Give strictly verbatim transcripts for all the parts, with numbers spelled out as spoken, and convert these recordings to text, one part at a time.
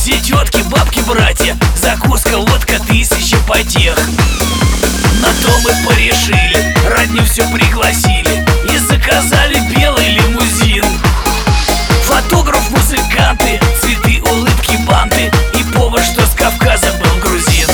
Все тетки, бабки, братья, закуска, водка, тысяча потех. На то мы порешили, родню все пригласили и заказали белый лимузин. Фотограф, музыканты, цветы, улыбки, банты и повар, что с Кавказа был грузин.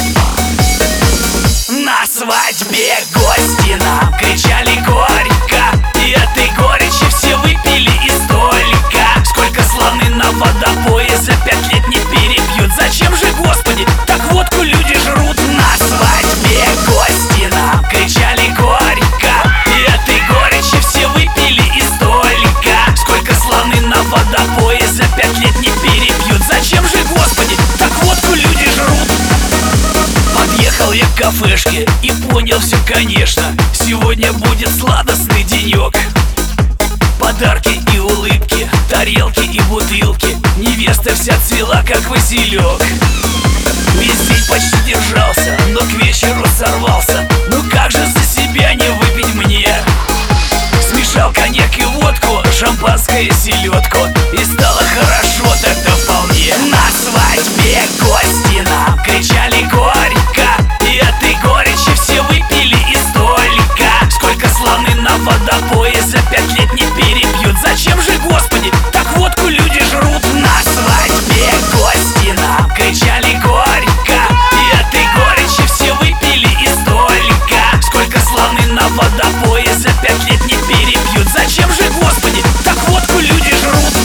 На свадьбе гости нам кричали горько, и этой горечи все выпили из столика. Сколько слоны на водопое за пять лет не перепьют. Зачем же, Господи, так водку люди жрут? На свадьбе гости нам кричали горько, и этой горечи все выпили из столика. Сколько слоны на водопое за пять лет не перепьют. Зачем же, Господи, так водку люди жрут? Подъехал я к кафешке и понял все, конечно. Сегодня будет сладостный денек. Подарки и улыбки, тарелки и бутылки. Невеста вся цвела, как василек. Весь день почти держался, но к вечеру сорвался. Ну как же за себя не выпить мне? Смешал коньяк и водку, шампанское и селедку, и стало хорошо тогда вполне. На свадьбе гости нам кричали горько, и этой горечи все выпили из столика. Сколько слоны на водопое за пять лет не перепьют. Зачем же, Господи, так водку люди жрут? На свадьбе гости нам кричали горько, и этой горечи все выпили из столика. Сколько слоны на водопое за пять лет не перепьют. Зачем же, Господи, так водку люди жрут?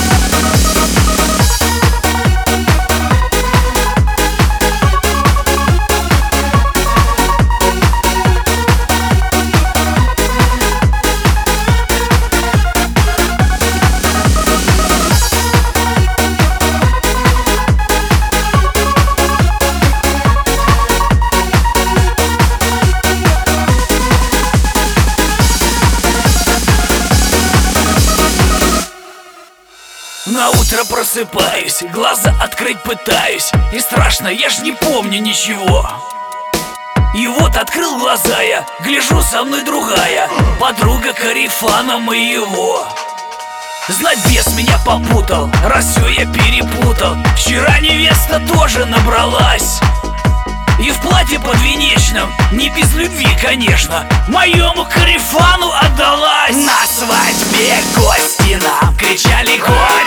На утро просыпаюсь, глаза открыть пытаюсь, и страшно, я ж не помню ничего. И вот открыл глаза я, гляжу, со мной другая, подруга Карифана моего. Знать, бес меня попутал, раз все я перепутал. Вчера невеста тоже набралась, и в платье подвенечном, не без любви, конечно, моему Карифану отдалась. На свадьбе гости нам кричали горько,